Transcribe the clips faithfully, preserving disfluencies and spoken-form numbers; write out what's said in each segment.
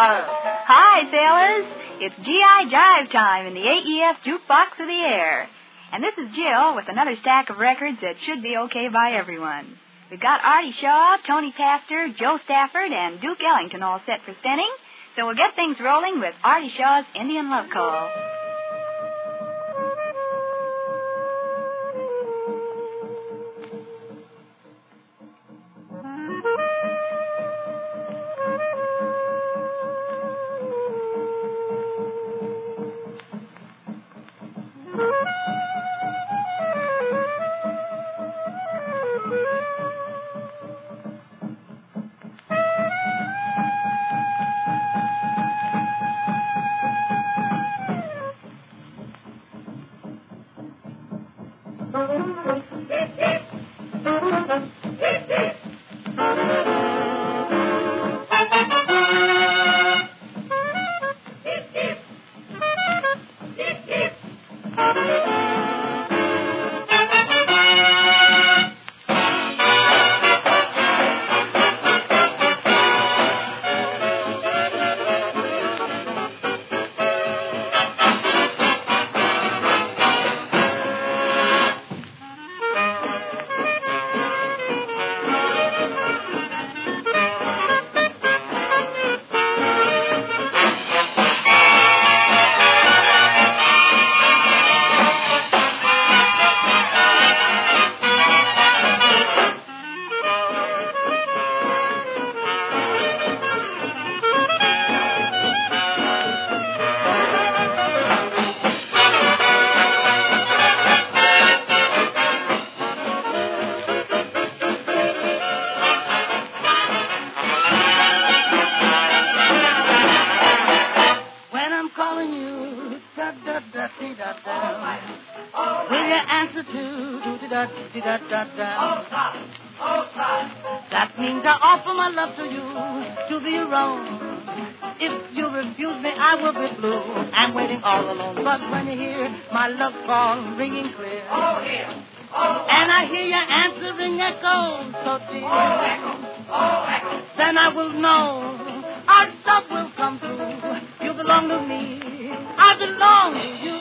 Hi, sailors. It's G I Jive time in the A E S Jukebox of the Air. And this is Jill with another stack of records that should be okay by everyone. We've got Artie Shaw, Tony Pastor, Joe Stafford, and Duke Ellington all set for spinning. So we'll get things rolling with Artie Shaw's Indian Love Call. That means I offer my love to you to be around. If you refuse me, I will be blue. I'm waiting all alone. But when you hear my love call ringing clear, oh, here. Oh, and I hear your answering echo so dear, oh, echo. Oh, echo. Then I will know our love will come true. You belong to me. I belong to you.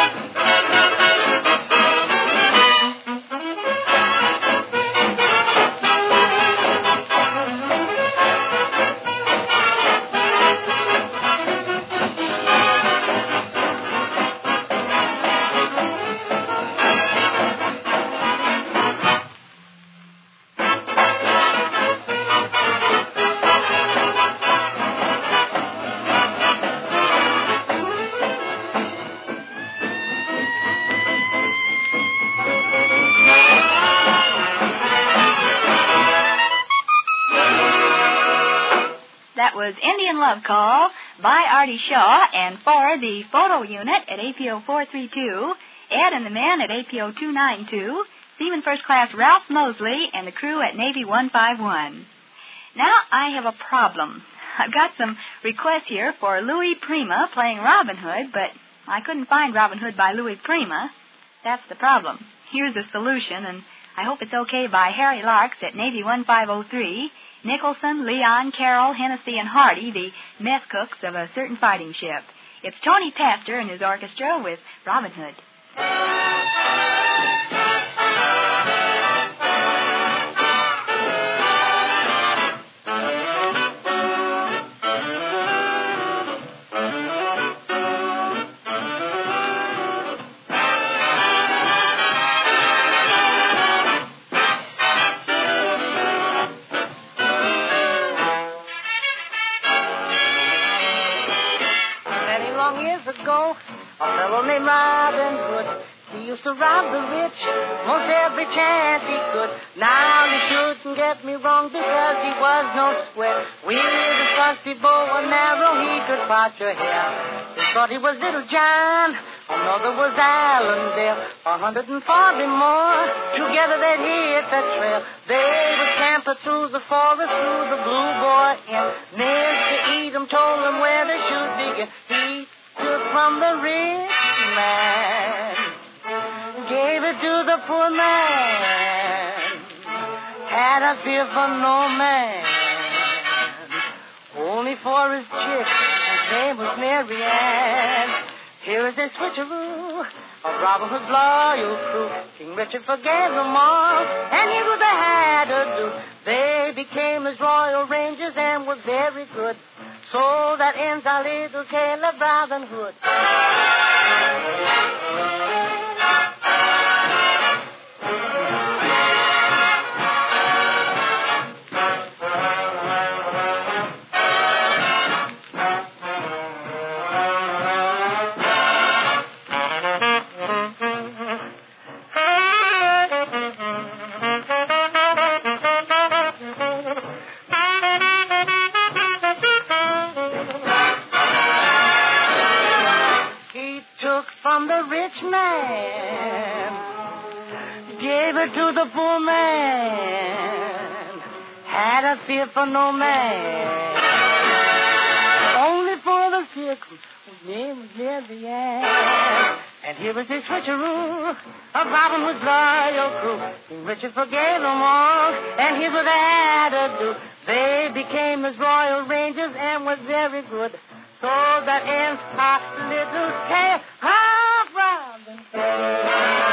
That was Indian Love Call by Artie Shaw, and for the photo unit at A P O four three two, Ed and the men at A P O two nine two, Seaman First Class Ralph Mosley, and the crew at Navy one five one. Now I have a problem. I've got some requests here for Louis Prima playing Robin Hood, but I couldn't find Robin Hood by Louis Prima. That's the problem. Here's the solution, and I hope it's okay by Harry Larks at Navy one five oh three, Nicholson, Leon, Carroll, Hennessy, and Hardy, the mess cooks of a certain fighting ship. It's Tony Pastor and his orchestra with Robin Hood. Ago, a fellow named Robin Hood, he used to rob the rich most every chance he could. Now you shouldn't get me wrong, because he was no square. With a trusty bow and arrow he could part your hair. They thought he was Little John, another was Allendale, a hundred and forty more, together they'd hit the trail. They would scamper through the forest, through the Blue Boy Inn. Mister Edom told them where they should begin. He took from the rich man, gave it to the poor man, had a fear for no man. Oh, only for his chick, his name was Mary Ann. Here is a switcheroo of Robin Hood's loyal crew. King Richard forgave them all, and he was a had to do. They became his royal rangers and were very good. So that ends our little tale of Robin Hood. From the rich man, gave it to the poor man, had a fear for no man, only for the sick, whose name was Mary Ann. And here was his switcheroo of Robin Hood's loyal crew. King Richard forgave them all, and here's what they had to do. They became his royal rangers and were very good. So that ends our little tale of Robin Hood.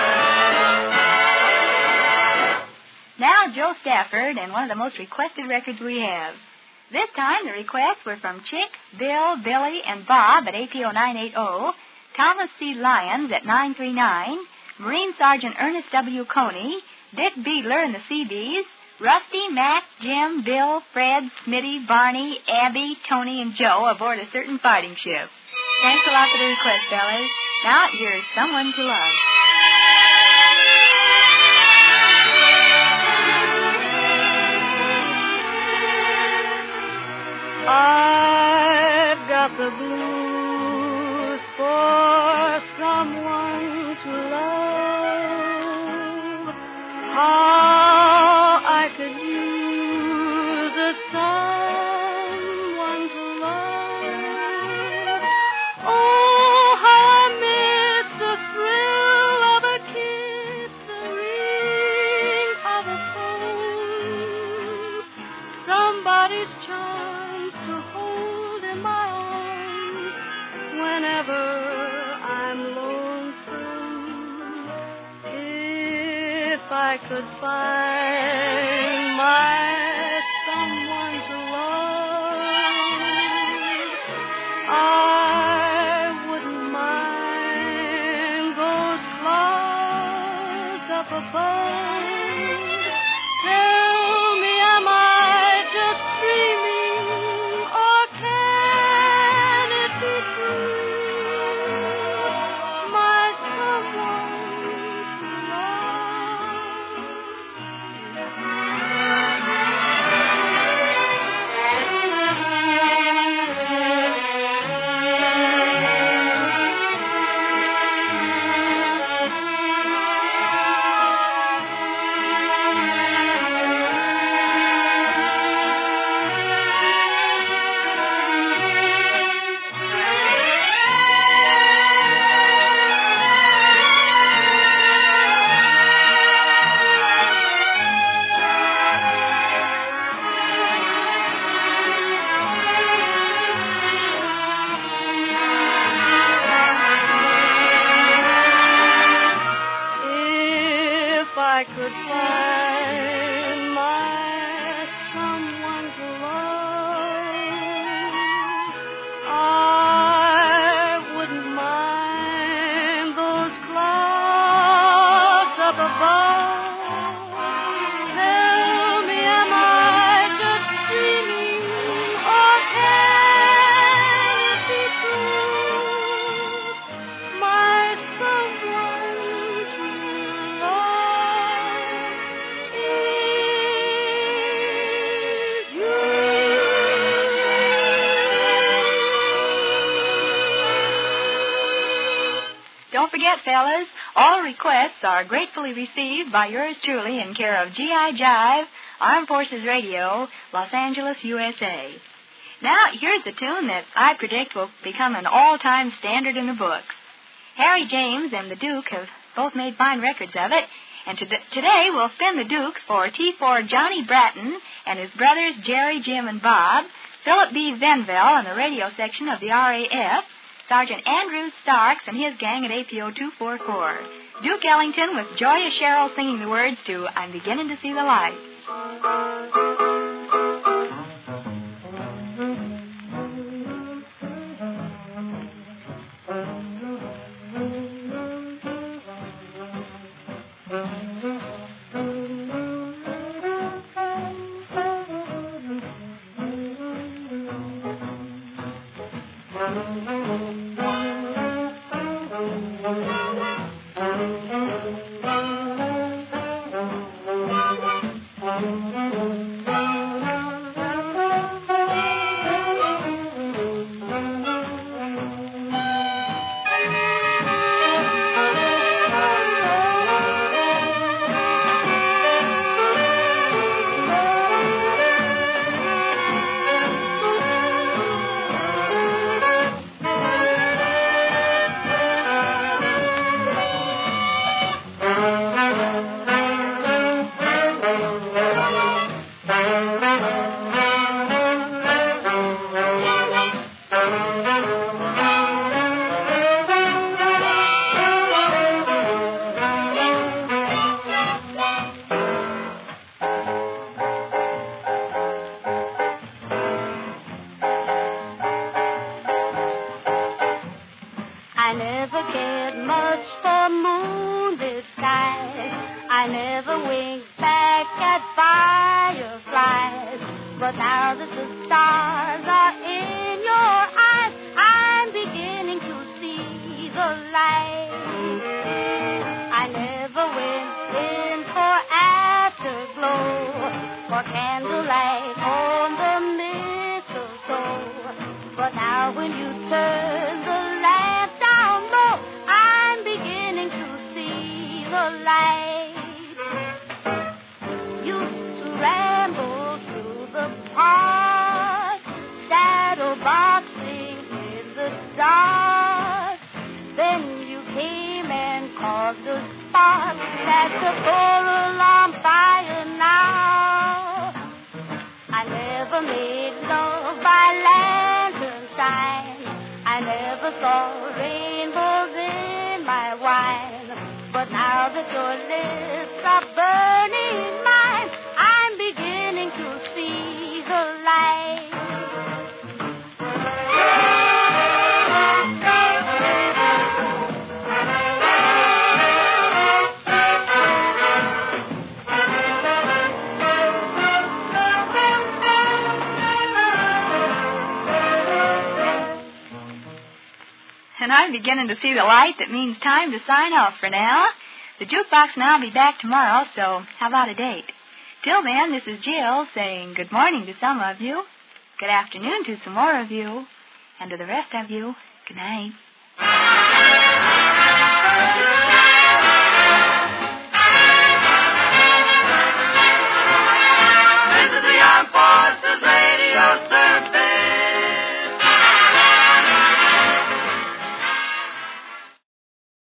Now Joe Stafford and one of the most requested records we have. This time the requests were from Chick, Bill, Billy, and Bob at A P O nine eighty, Thomas C. Lyons at nine three nine, Marine Sergeant Ernest W. Coney, Dick Beadler and the C Bs, Rusty, Mac, Jim, Bill, Fred, Smitty, Barney, Abby, Tony, and Joe aboard a certain fighting ship. Thanks a lot for the request, fellas. Now, here's Someone to Love. I've got the blues for someone to love. How I could use a someone to love. Oh, how I miss the thrill of a kiss, the ring of a phone, somebody's charms to hold in my arms whenever I'm lonesome. If I could find my someone to love, I wouldn't mind those clouds up above. Tell me, am I just dreaming, or can it be true? My someone to I could find my someone to love, I wouldn't mind those clouds up above. Tell me, am I just dreaming, or can it be true? My someone to love is you. Don't forget, fellas, all requests are gratefully received by yours truly in care of G I Jive, Armed Forces Radio, Los Angeles, U S A. Now, here's the tune that I predict will become an all-time standard in the books. Harry James and the Duke have both made fine records of it, and to- today we'll spin the Dukes for T four Johnny Bratton and his brothers Jerry, Jim, and Bob, Philip B. Venville in the radio section of the R A F, Sergeant Andrew Starks and his gang at A P O two forty-four. Duke Ellington with Joya Sherrill singing the words to I'm Beginning to See the Light. I never cared much for moonlit skies. I never winked back at fireflies. But now that the stars are in your eyes, I'm beginning to see the light. I never went in for afterglow, for candlelight on the mistletoe. But now when you turn the lamp down low, I'm beginning to see the light. Used to ramble through the park, shadow boxing in the dark. Then you came and caused a spark that's the coral on fire now. I never made love by lantern shine. I never saw rainbows in my wine. But now that your lips are burning mine, I'm beginning to see the light. And I'm beginning to see the light. That means time to sign off for now. The jukebox and I'll be back tomorrow, so how about a date? Till then, this is Jill saying good morning to some of you, good afternoon to some more of you, and to the rest of you, good night.